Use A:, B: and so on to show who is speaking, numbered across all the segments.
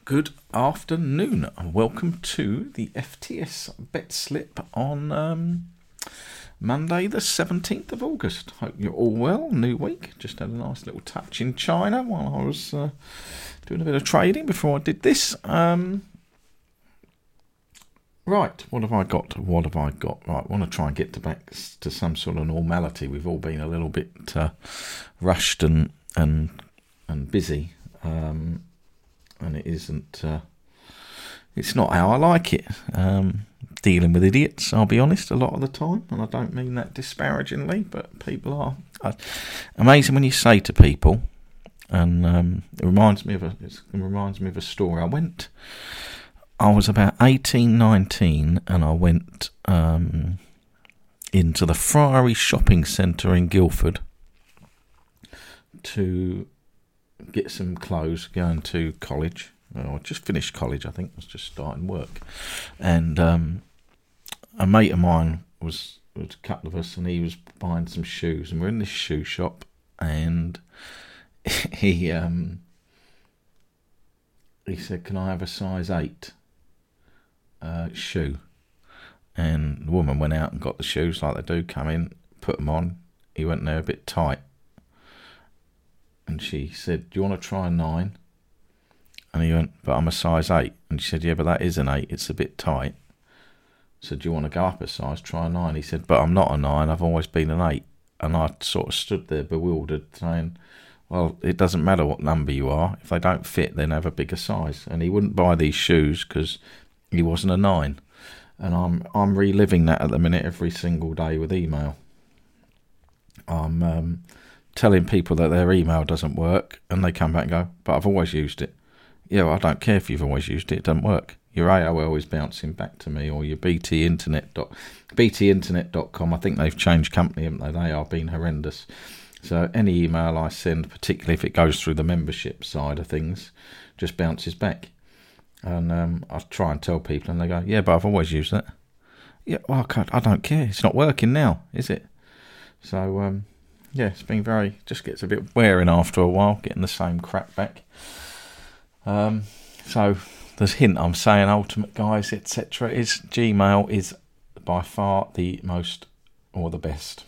A: Good afternoon and welcome to the FTS Bet Slip on Monday the 17th of August. Hope you're all well. New week. Just had a nice little touch in China while I was doing a bit of trading before I did this. Right, what have I got? Right, I want to try and get back to some sort of normality. We've all been a little bit rushed and busy. And it isn't, it's not how I like it, dealing with idiots, I'll be honest, a lot of the time, and I don't mean that disparagingly, but people are amazing when you say to people, and it reminds me of a story. I was about 18, 19, and I went into the Friary Shopping Centre in Guildford to get some clothes, going to college. Well, I just finished college, I think. I was just starting work. And a mate of mine was a couple of us, and he was buying some shoes. And we're in this shoe shop, and he said, "Can I have a size 8 shoe?" And the woman went out and got the shoes like they do, come in, put them on. He went there a bit tight. And she said, "Do you want to try a 9? And he went, "But I'm a size 8. And she said, "Yeah, but that is an 8. It's a bit tight." So, "Do you want to go up a size, try a 9? He said, "But I'm not a 9. I've always been an 8. And I sort of stood there bewildered saying, "Well, it doesn't matter what number you are. If they don't fit, then have a bigger size." And he wouldn't buy these shoes because he wasn't a 9. And I'm reliving that at the minute every single day with email. I'm telling people that their email doesn't work, and they come back and go, "But I've always used it." Yeah, well, I don't care if you've always used it. It doesn't work. Your AOL is bouncing back to me, or your BTInternet.com. I think they've changed company, haven't they? They are being horrendous. So any email I send, particularly if it goes through the membership side of things, just bounces back. And I try and tell people, and they go, "Yeah, but I've always used that." Yeah, well, I don't care. It's not working now, is it? So, yeah, it's been just gets a bit wearing after a while, getting the same crap back. So there's a hint I'm saying, Ultimate Guys, etc. is Gmail is by far the most or the best.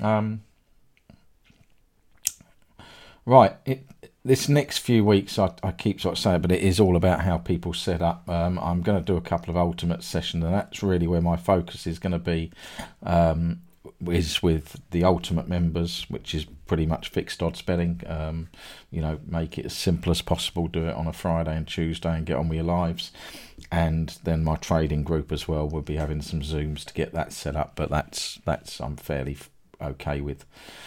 A: Right, this next few weeks, I keep sort of saying, but it is all about how people set up. I'm going to do a couple of Ultimate sessions, and that's really where my focus is going to be. Is with the Ultimate members, which is pretty much fixed odds betting. Make it as simple as possible. Do it on a Friday and Tuesday and get on with your lives. And then my trading group as well. We'll be having some Zooms to get that set up, but that's I'm fairly okay with.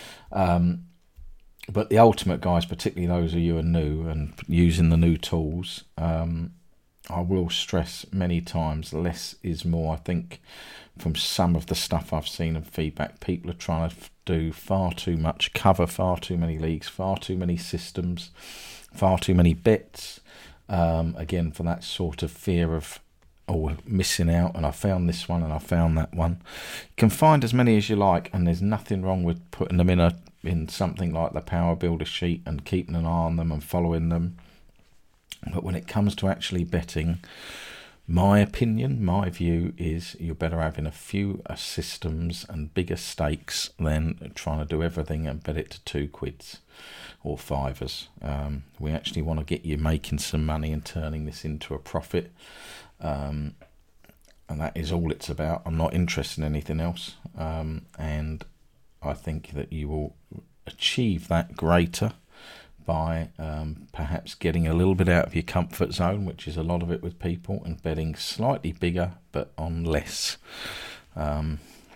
A: But the Ultimate Guys, particularly those of you who are new and using the new tools, I will stress many times less is more. I think from some of the stuff I've seen and feedback, people are trying to do far too much, cover far too many leagues, far too many systems, far too many bets, again for that sort of fear of missing out, and I found this one and I found that one. You can find as many as you like, and there's nothing wrong with putting them in something like the Power Builder sheet and keeping an eye on them and following them. But when it comes to actually betting, my opinion, my view is you're better having a few systems and bigger stakes than trying to do everything and bet it to £2 or £5. We actually want to get you making some money and turning this into a profit. And that is all it's about. I'm not interested in anything else. And I think that you will achieve that greater by perhaps getting a little bit out of your comfort zone, which is a lot of it with people, and betting slightly bigger but on less. And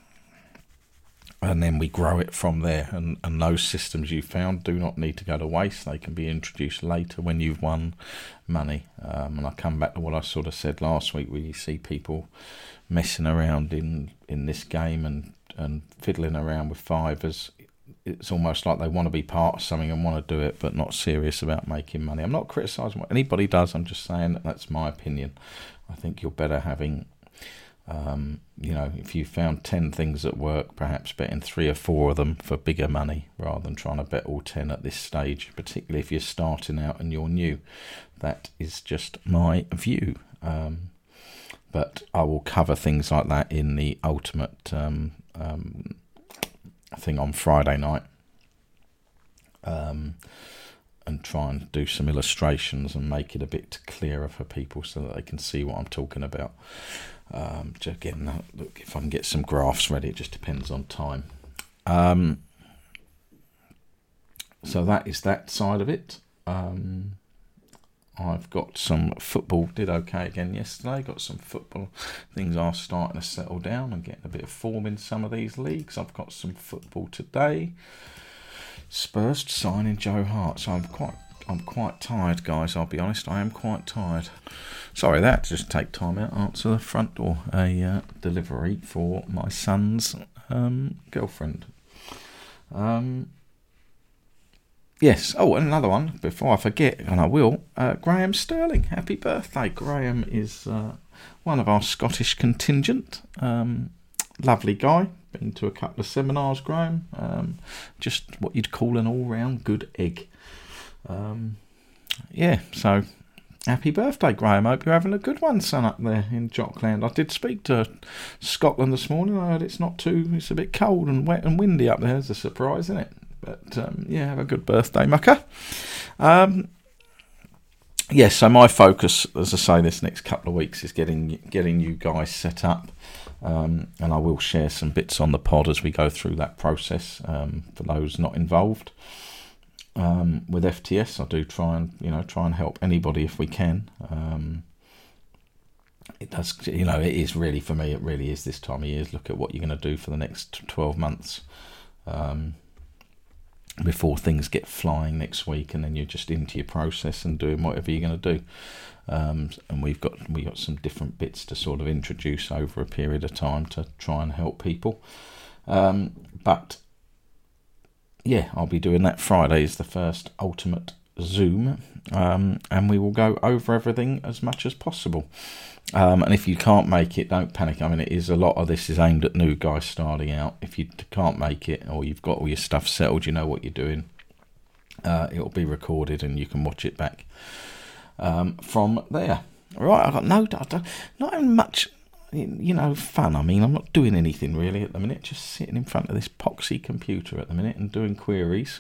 A: then we grow it from there. And those systems you found do not need to go to waste. They can be introduced later when you've won money. And I come back to what I sort of said last week, where you see people messing around in this game and fiddling around with fivers. It's almost like they want to be part of something and want to do it, but not serious about making money. I'm not criticising what anybody does. I'm just saying that's my opinion. I think you're better having If you found 10 things that work, perhaps betting 3 or 4 of them for bigger money rather than trying to bet all 10 at this stage, particularly if you're starting out and you're new. That is just my view. But I will cover things like that in the ultimate thing on Friday night. And try and do some illustrations and make it a bit clearer for people so that they can see what I'm talking about. Just again, look, if I can get some graphs ready, it just depends on time. So that is that side of it. I've got some football, did okay again yesterday, got some football. Things are starting to settle down and getting a bit of form in some of these leagues. I've got some football today. Spurs signing Joe Hart, so I'm quite tired, guys. I'll be honest, I am quite tired. Sorry, that just take time out. Answer the front door. A delivery for my son's girlfriend. Yes. Oh, and another one before I forget, and I will. Graham Sterling, happy birthday. Graham is one of our Scottish contingent. Lovely guy. Been to a couple of seminars, Graham. Just what you'd call an all-round good egg. So happy birthday, Graham. Hope you're having a good one, son, up there in Jockland. I did speak to Scotland this morning. I heard it's a bit cold and wet and windy up there. It's a surprise, isn't it? But have a good birthday, mucker. So my focus, as I say, this next couple of weeks is getting you guys set up. And I will share some bits on the pod as we go through that process for those not involved. With FTS, I do try and help anybody if we can. It does, it is really, for me, it really is this time of year. Look at what you're going to do for the next 12 months before things get flying next week, and then you're just into your process and doing whatever you're going to do. And we got some different bits to sort of introduce over a period of time to try and help people. I'll be doing that. Friday is the first ultimate Zoom, and we will go over everything as much as possible. And if you can't make it, don't panic. I mean, it is a lot of this is aimed at new guys starting out. If you can't make it, or you've got all your stuff settled, you know what you're doing, it'll be recorded and you can watch it back from there. Right, I've got not having much, fun. I mean, I'm not doing anything really at the minute, just sitting in front of this poxy computer at the minute and doing queries.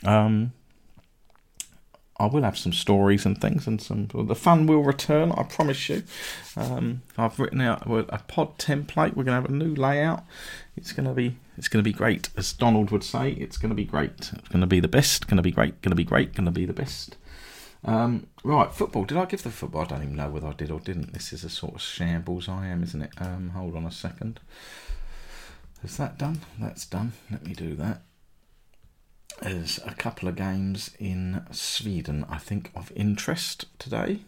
A: I will have some stories and things, and the fun will return, I promise you. I've written out a pod template. We're going to have a new layout. It's going to be great, as Donald would say. It's going to be great. It's going to be the best. Going to be great. Going to be great. Going to be the best. Right, football. Did I give the football? I don't even know whether I did or didn't. This is a sort of shambles I am, isn't it? Hold on a second. Is that done? That's done. Let me do that. There's a couple of games in Sweden, I think, of interest today.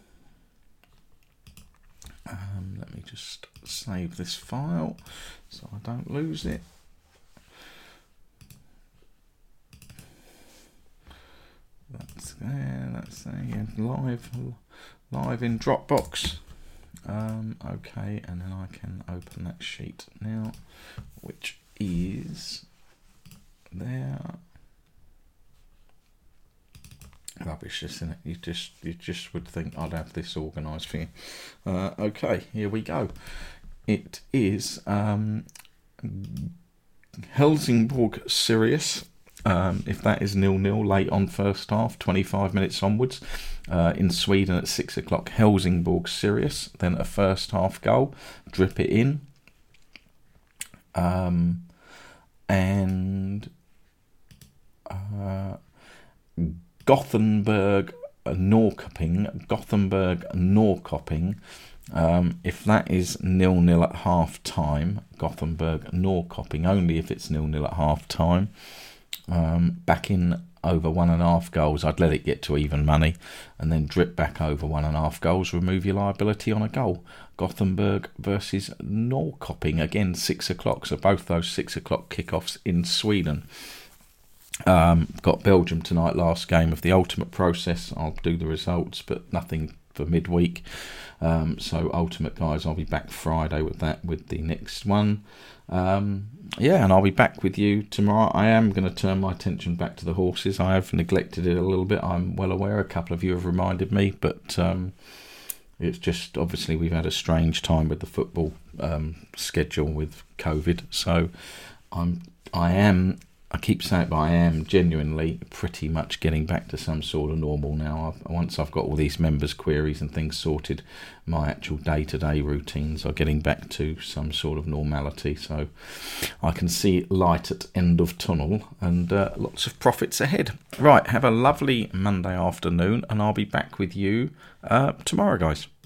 A: Let me just save this file so I don't lose it. That's there. That's there. Yeah, live in Dropbox. Okay, and then I can open that sheet now, which is there. Rubbish, isn't it? You just would think I'd have this organised for you. Okay, here we go. It is Helsingborg Sirius. If that is 0-0 late on first half, 25 minutes onwards. In Sweden at 6 o'clock, Helsingborg Sirius. Then a first half goal, drip it in. Gothenburg Norrköping. If that is 0-0 at half time, Gothenburg Norrköping, only if it's 0-0 at half time. Back in over 1.5 goals, I'd let it get to even money, and then drip back over 1.5 goals, remove your liability on a goal. Gothenburg versus Norrköping, again 6 o'clock, so both those 6 o'clock kickoffs in Sweden. Got Belgium tonight, last game of the ultimate process. I'll do the results, but nothing for midweek. So Ultimate Guys, I'll be back Friday with the next one. And I'll be back with you tomorrow. I am going to turn my attention back to the horses. I have neglected it a little bit, I'm well aware. A couple of you have reminded me, but it's just obviously we've had a strange time with the football schedule with COVID. So I keep saying it, but I am genuinely pretty much getting back to some sort of normal now. Once I've got all these members' queries and things sorted, my actual day-to-day routines are getting back to some sort of normality. So I can see light at end of tunnel and lots of profits ahead. Right, have a lovely Monday afternoon, and I'll be back with you tomorrow, guys.